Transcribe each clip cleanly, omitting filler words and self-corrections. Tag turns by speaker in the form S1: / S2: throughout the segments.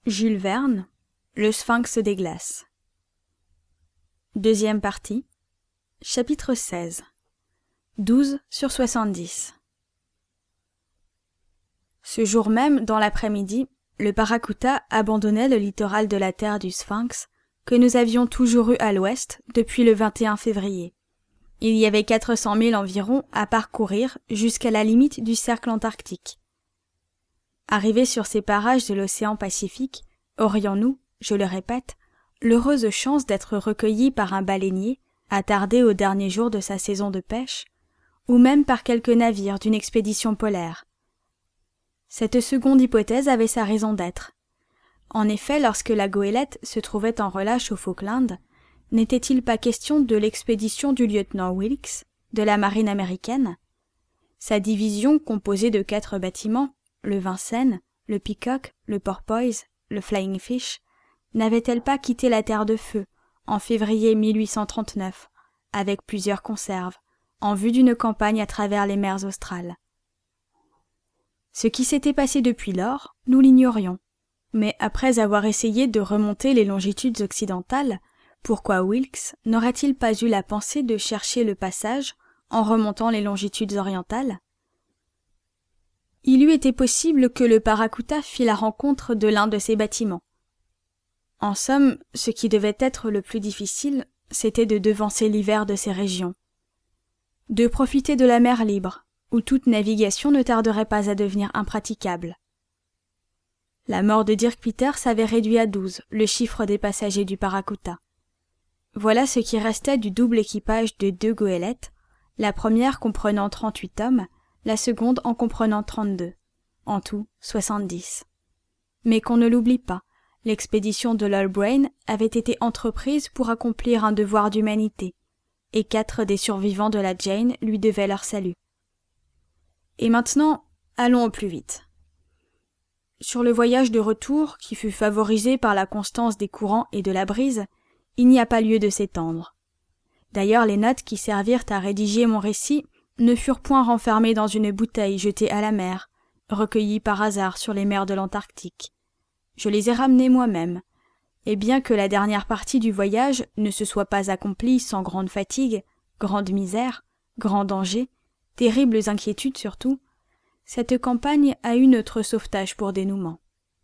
S1: Jules Verne, Le Sphinx des glaces. Deuxième partie. Chapitre 16. 12 sur 70. Ce jour même, dans l'après-midi, le Paracuta abandonnait le littoral de la terre du Sphinx que nous avions toujours eu à l'ouest depuis le 21 février. Il y avait 400 milles environ à parcourir jusqu'à la limite du cercle antarctique. Arrivés sur ces parages de l'océan Pacifique, aurions-nous, je le répète, l'heureuse chance d'être recueillis par un baleinier, attardé au dernier jour de sa saison de pêche, ou même par quelque navire d'une expédition polaire. Cette seconde hypothèse avait sa raison d'être. En effet, lorsque la goélette se trouvait en relâche aux Falklands, n'était-il pas question de l'expédition du lieutenant Wilkes, de la marine américaine? Sa division, composée de 4 bâtiments, le Vincennes, le Peacock, le Porpoise, le Flying Fish, n'avait-elle pas quitté la Terre de Feu, en février 1839, avec plusieurs conserves, en vue d'une campagne à travers les mers australes? Ce qui s'était passé depuis lors, nous l'ignorions, mais après avoir essayé de remonter les longitudes occidentales, pourquoi Wilkes n'aurait-il pas eu la pensée de chercher le passage en remontant les longitudes orientales? Il eût été possible que le Paracuta fît la rencontre de l'un de ces bâtiments. En somme, ce qui devait être le plus difficile, c'était de devancer l'hiver de ces régions, de profiter de la mer libre, où toute navigation ne tarderait pas à devenir impraticable. La mort de Dirk Peters avait réduit à 12 le chiffre des passagers du Paracuta. Voilà ce qui restait du double équipage de 2 goélettes, la première comprenant 38 hommes, la seconde en comprenant 32, en tout 70. Mais qu'on ne l'oublie pas, l'expédition de l'Earl Brain avait été entreprise pour accomplir un devoir d'humanité, et 4 des survivants de la Jane lui devaient leur salut. Et maintenant, allons au plus vite. Sur le voyage de retour, qui fut favorisé par la constance des courants et de la brise, il n'y a pas lieu de s'étendre. D'ailleurs, les notes qui servirent à rédiger mon récit ne furent point renfermées dans une bouteille jetée à la mer, recueillie par hasard sur les mers de l'Antarctique. Je les ai ramenées moi-même, et bien que la dernière partie du voyage ne se soit pas accomplie sans grande fatigue, grande misère, grand danger, terribles inquiétudes surtout, cette campagne a eu notre sauvetage pour dénouement.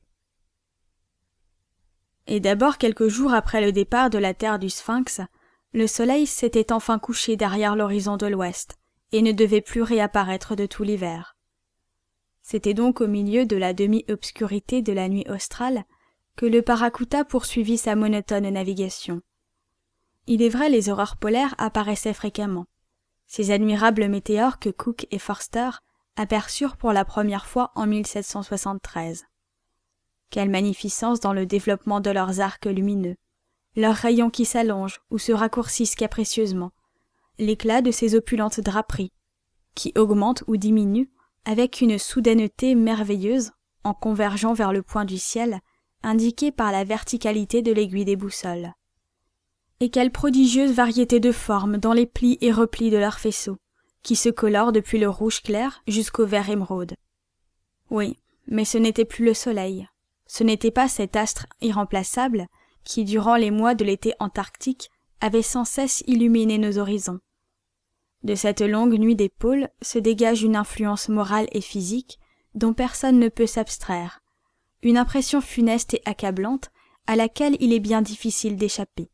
S1: Et d'abord quelques jours après le départ de la terre du Sphinx, le soleil s'était enfin couché derrière l'horizon de l'ouest, et ne devait plus réapparaître de tout l'hiver. C'était donc au milieu de la demi-obscurité de la nuit australe que le Paracuta poursuivit sa monotone navigation. Il est vrai, les aurores polaires apparaissaient fréquemment, ces admirables météores que Cook et Forster aperçurent pour la première fois en 1773. Quelle magnificence dans le développement de leurs arcs lumineux, leurs rayons qui s'allongent ou se raccourcissent capricieusement, l'éclat de ces opulentes draperies, qui augmentent ou diminuent avec une soudaineté merveilleuse en convergeant vers le point du ciel, indiqué par la verticalité de l'aiguille des boussoles. Et quelle prodigieuse variété de formes dans les plis et replis de leurs faisceaux, qui se colorent depuis le rouge clair jusqu'au vert émeraude. Oui, mais ce n'était plus le soleil, ce n'était pas cet astre irremplaçable qui, durant les mois de l'été antarctique, avait sans cesse illuminé nos horizons. De cette longue nuit des pôles se dégage une influence morale et physique dont personne ne peut s'abstraire, une impression funeste et accablante à laquelle il est bien difficile d'échapper.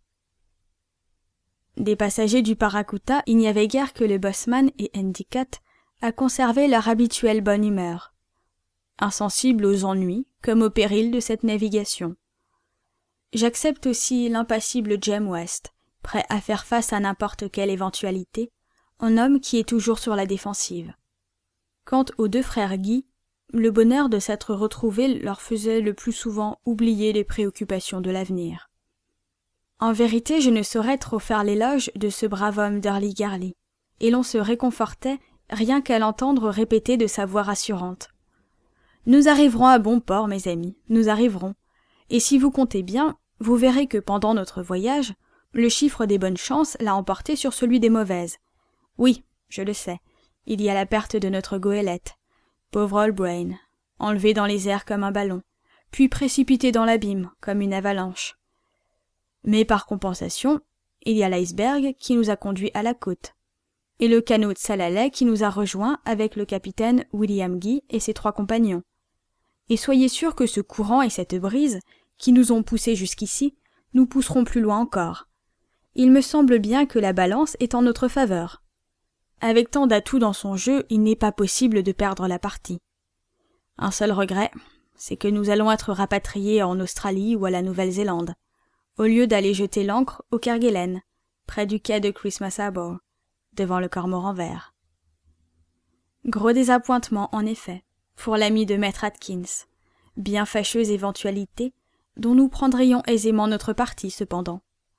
S1: Des passagers du Paracuta, il n'y avait guère que le bosseman et Endicott à conserver leur habituelle bonne humeur, insensibles aux ennuis comme aux périls de cette navigation. J'accepte aussi l'impassible Jem West, prêt à faire face à n'importe quelle éventualité, un homme qui est toujours sur la défensive. Quant aux 2 frères Guy, le bonheur de s'être retrouvés leur faisait le plus souvent oublier les préoccupations de l'avenir. En vérité, je ne saurais trop faire l'éloge de ce brave homme d'Hurly-Gurly, et l'on se réconfortait rien qu'à l'entendre répéter de sa voix rassurante. « Nous arriverons à bon port, mes amis, nous arriverons. Et si vous comptez bien, vous verrez que pendant notre voyage, le chiffre des bonnes chances l'a emporté sur celui des mauvaises. Oui, je le sais, il y a la perte de notre goélette. Pauvre Earl Brain, enlevé dans les airs comme un ballon, puis précipité dans l'abîme comme une avalanche. Mais par compensation, il y a l'iceberg qui nous a conduits à la côte, et le canot de Salalay qui nous a rejoints avec le capitaine William Guy et ses 3 compagnons. Et soyez sûrs que ce courant et cette brise, qui nous ont poussés jusqu'ici, nous pousseront plus loin encore. Il me semble bien que la balance est en notre faveur. Avec tant d'atouts dans son jeu, il n'est pas possible de perdre la partie. Un seul regret, c'est que nous allons être rapatriés en Australie ou à la Nouvelle-Zélande, au lieu d'aller jeter l'ancre au Kerguelen, près du quai de Christmas Harbour, devant le Cormoran vert. Gros désappointement, en effet, pour l'ami de Maître Atkins, bien fâcheuse éventualité, dont nous prendrions aisément notre parti cependant.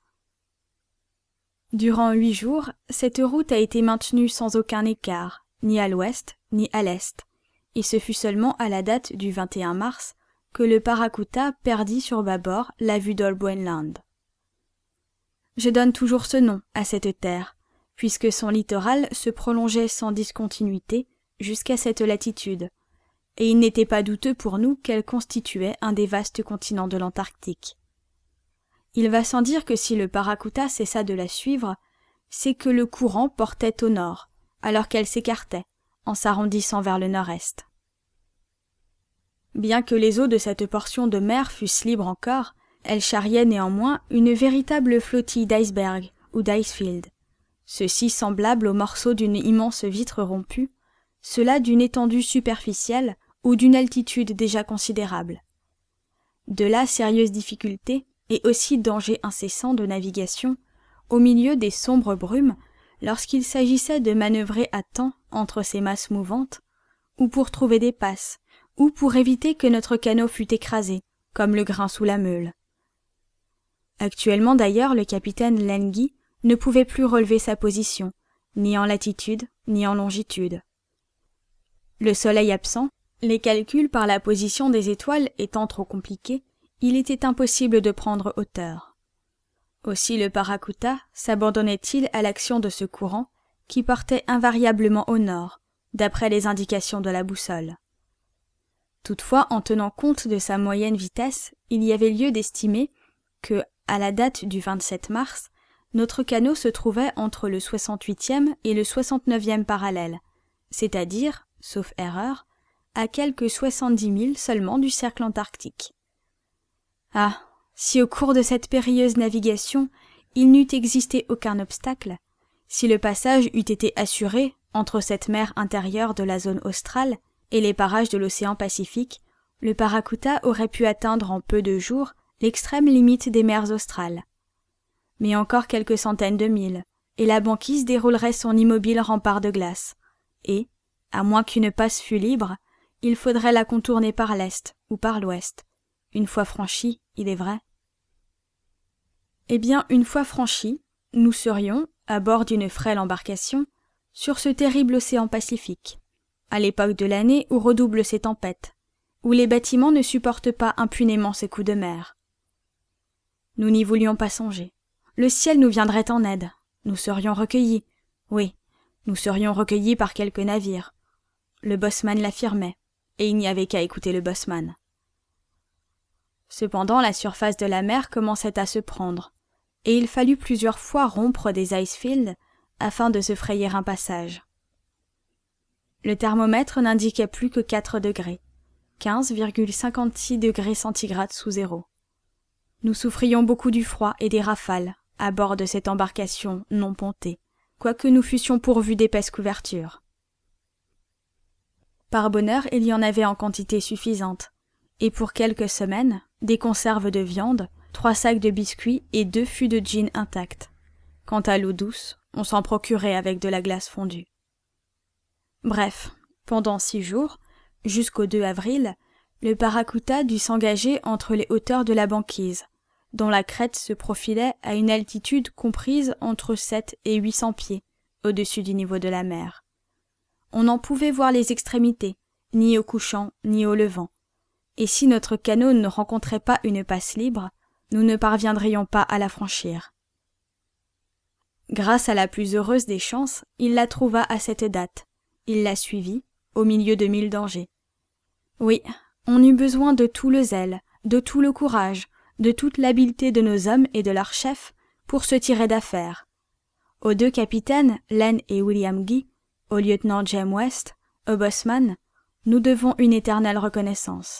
S1: Durant 8 jours, cette route a été maintenue sans aucun écart, ni à l'ouest, ni à l'est, et ce fut seulement à la date du 21 mars que le Paracuta perdit sur bâbord la vue d'Olboin Land. Je donne toujours ce nom à cette terre, puisque son littoral se prolongeait sans discontinuité jusqu'à cette latitude, et il n'était pas douteux pour nous qu'elle constituait un des vastes continents de l'Antarctique. Il va sans dire que si le Paracuta cessa de la suivre, c'est que le courant portait au nord, alors qu'elle s'écartait, en s'arrondissant vers le nord-est. Bien que les eaux de cette portion de mer fussent libres encore, elles charriaient néanmoins une véritable flottille d'icebergs ou d'icefields, ceux-ci semblables aux morceaux d'une immense vitre rompue, ceux-là d'une étendue superficielle ou d'une altitude déjà considérable. De là sérieuses difficultés et aussi danger incessant de navigation au milieu des sombres brumes lorsqu'il s'agissait de manœuvrer à temps entre ces masses mouvantes, ou pour trouver des passes, ou pour éviter que notre canot fût écrasé, comme le grain sous la meule. Actuellement d'ailleurs, le capitaine Lengy ne pouvait plus relever sa position, ni en latitude, ni en longitude. Le soleil absent, les calculs par la position des étoiles étant trop compliqués, il était impossible de prendre hauteur. Aussi le Paracuta s'abandonnait-il à l'action de ce courant qui portait invariablement au nord, d'après les indications de la boussole. Toutefois, en tenant compte de sa moyenne vitesse, il y avait lieu d'estimer que, à la date du 27 mars, notre canot se trouvait entre le 68e et le 69e parallèle, c'est-à-dire, sauf erreur, à quelques 70 milles seulement du cercle antarctique. Ah, si au cours de cette périlleuse navigation, il n'eût existé aucun obstacle, si le passage eût été assuré entre cette mer intérieure de la zone australe et les parages de l'océan Pacifique, le Paracuta aurait pu atteindre en peu de jours l'extrême limite des mers australes. Mais encore quelques centaines de milles, et la banquise déroulerait son immobile rempart de glace, et, à moins qu'une passe fût libre, il faudrait la contourner par l'est ou par l'ouest, une fois franchie, il est vrai. Eh bien, une fois franchie, nous serions, à bord d'une frêle embarcation, sur ce terrible océan Pacifique, à l'époque de l'année où redoublent ces tempêtes, où les bâtiments ne supportent pas impunément ces coups de mer. Nous n'y voulions pas songer. Le ciel nous viendrait en aide, nous serions recueillis, oui, nous serions recueillis par quelques navires. Le bosseman l'affirmait, et il n'y avait qu'à écouter le bosseman. Cependant, la surface de la mer commençait à se prendre, et il fallut plusieurs fois rompre des icefields afin de se frayer un passage. Le thermomètre n'indiquait plus que 4 degrés, 15,56 degrés centigrades sous zéro. Nous souffrions beaucoup du froid et des rafales à bord de cette embarcation non pontée, quoique nous fussions pourvus d'épaisses couvertures. Par bonheur, il y en avait en quantité suffisante, et pour quelques semaines, des conserves de viande, 3 sacs de biscuits et 2 fûts de gin intacts. Quant à l'eau douce, on s'en procurait avec de la glace fondue. Bref, pendant 6 jours, jusqu'au 2 avril, le Paracuta dut s'engager entre les hauteurs de la banquise, dont la crête se profilait à une altitude comprise entre 7 et 800 pieds, au-dessus du niveau de la mer. On n'en pouvait voir les extrémités, ni au couchant, ni au levant, et si notre canot ne rencontrait pas une passe libre, nous ne parviendrions pas à la franchir. Grâce à la plus heureuse des chances, il la trouva à cette date. Il la suivit, au milieu de 1000 dangers. Oui, on eut besoin de tout le zèle, de tout le courage, de toute l'habileté de nos hommes et de leurs chefs pour se tirer d'affaire. Aux deux capitaines, Len et William Guy, au lieutenant James West, au bosseman, nous devons une éternelle reconnaissance.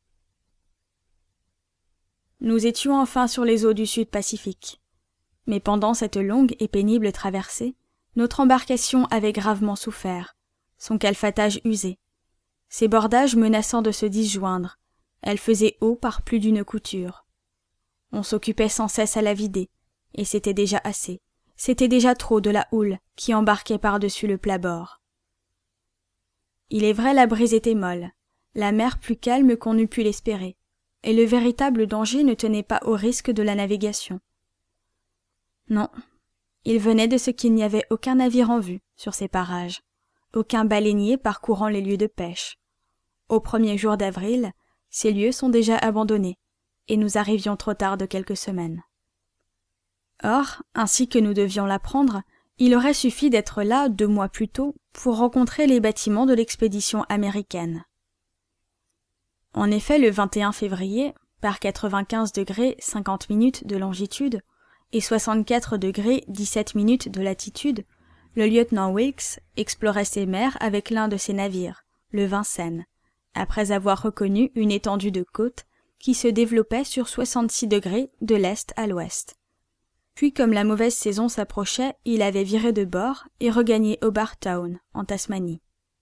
S1: Nous étions enfin sur les eaux du Sud Pacifique. Mais pendant cette longue et pénible traversée, notre embarcation avait gravement souffert, son calfatage usé, ses bordages menaçant de se disjoindre, elle faisait eau par plus d'une couture. On s'occupait sans cesse à la vider, et c'était déjà assez, c'était déjà trop de la houle qui embarquait par-dessus le plat-bord. Il est vrai, la brise était molle, la mer plus calme qu'on eût pu l'espérer, et le véritable danger ne tenait pas au risque de la navigation. Non, il venait de ce qu'il n'y avait aucun navire en vue sur ces parages, aucun baleinier parcourant les lieux de pêche. Au premier jour d'avril, ces lieux sont déjà abandonnés, et nous arrivions trop tard de quelques semaines. Or, ainsi que nous devions l'apprendre, il aurait suffi d'être là 2 mois plus tôt pour rencontrer les bâtiments de l'expédition américaine. En effet, le 21 février, par 95°50' de longitude et 64°17' de latitude, le lieutenant Wilkes explorait ces mers avec l'un de ses navires, le Vincennes, après avoir reconnu une étendue de côte qui se développait sur 66° de l'est à l'ouest. Puis, comme la mauvaise saison s'approchait, il avait viré de bord et regagné Hobart Town, en Tasmanie.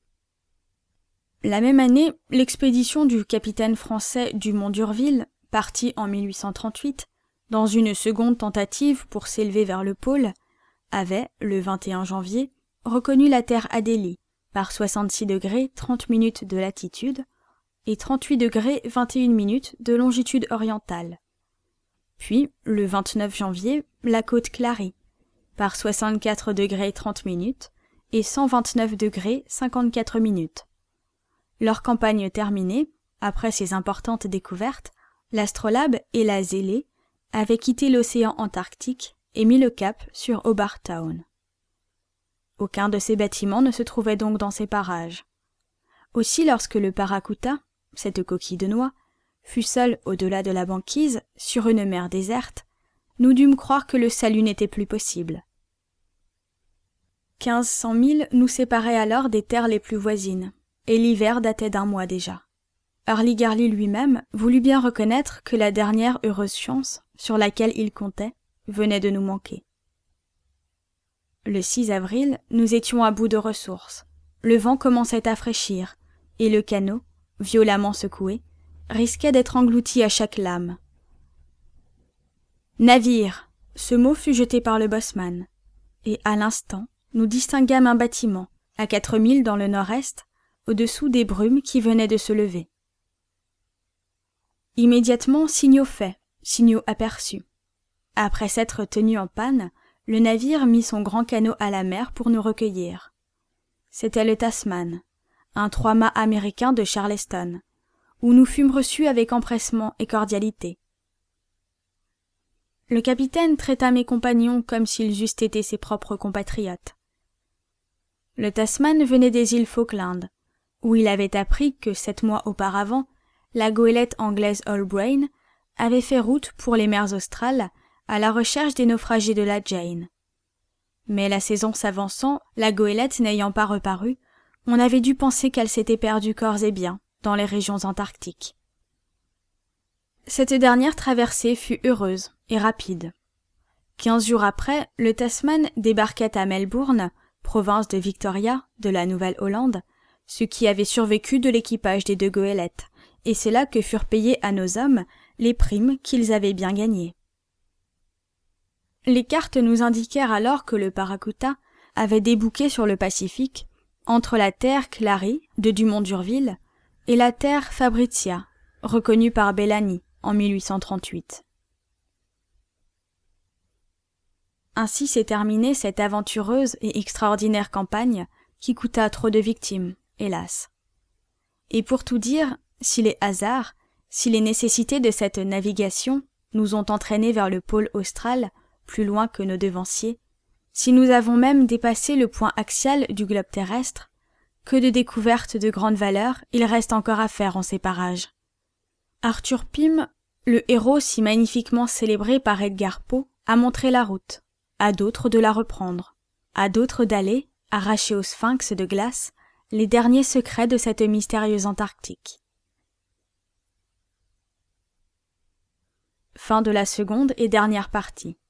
S1: La même année, l'expédition du capitaine français Dumont d'Urville, parti en 1838, dans une seconde tentative pour s'élever vers le pôle, avait, le 21 janvier, reconnu la terre Adélie, par 66°30' de latitude et 38°21' de longitude orientale. Puis, le 29 janvier, la côte Clary, par 64°30' et 129°54'. Leur campagne terminée, après ces importantes découvertes, l'astrolabe et la Zélée avaient quitté l'océan Antarctique et mis le cap sur Hobart Town. Aucun de ces bâtiments ne se trouvait donc dans ces parages. Aussi, lorsque le Paracuta, cette coquille de noix, fut seul au-delà de la banquise, sur une mer déserte, nous dûmes croire que le salut n'était plus possible. 1500 milles nous séparaient alors des terres les plus voisines, et l'hiver datait d'1 mois déjà. Hurly-Gurly lui-même voulut bien reconnaître que la dernière heureuse chance, sur laquelle il comptait, venait de nous manquer. Le 6 avril, nous étions à bout de ressources. Le vent commençait à fraîchir, et le canot, violemment secoué, risquait d'être englouti à chaque lame. « Navire !» Ce mot fut jeté par le bosseman, et à l'instant, nous distinguâmes un bâtiment, à 4 milles dans le nord-est, au-dessous des brumes qui venaient de se lever. Immédiatement, signaux faits, signaux aperçus. Après s'être tenu en panne, le navire mit son grand canot à la mer pour nous recueillir. C'était le Tasman, un 3-mâts américain de Charleston, où nous fûmes reçus avec empressement et cordialité. Le capitaine traita mes compagnons comme s'ils eussent été ses propres compatriotes. Le Tasman venait des îles Falkland, où il avait appris que 7 mois auparavant, la goélette anglaise All Brain avait fait route pour les mers australes à la recherche des naufragés de la Jane. Mais la saison s'avançant, la goélette n'ayant pas reparu, on avait dû penser qu'elle s'était perdue corps et biens dans les régions antarctiques. Cette dernière traversée fut heureuse et rapide. 15 jours après, le Tasman débarquait à Melbourne, province de Victoria, de la Nouvelle-Hollande, ce qui avait survécu de l'équipage des 2 goélettes, et c'est là que furent payés à nos hommes les primes qu'ils avaient bien gagnées. Les cartes nous indiquèrent alors que le Paracuta avait débouqué sur le Pacifique, entre la terre Clary de Dumont d'Urville et la terre Fabritia, reconnue par Bellany en 1838. Ainsi s'est terminée cette aventureuse et extraordinaire campagne qui coûta trop de victimes, hélas. Et pour tout dire, si les hasards, si les nécessités de cette navigation nous ont entraînés vers le pôle austral, plus loin que nos devanciers, si nous avons même dépassé le point axial du globe terrestre, que de découvertes de grande valeur il reste encore à faire en ces parages. Arthur Pym, le héros si magnifiquement célébré par Edgar Poe, a montré la route, à d'autres de la reprendre, à d'autres d'aller, arracher au sphinx de glace, les derniers secrets de cette mystérieuse Antarctique. Fin de la seconde et dernière partie.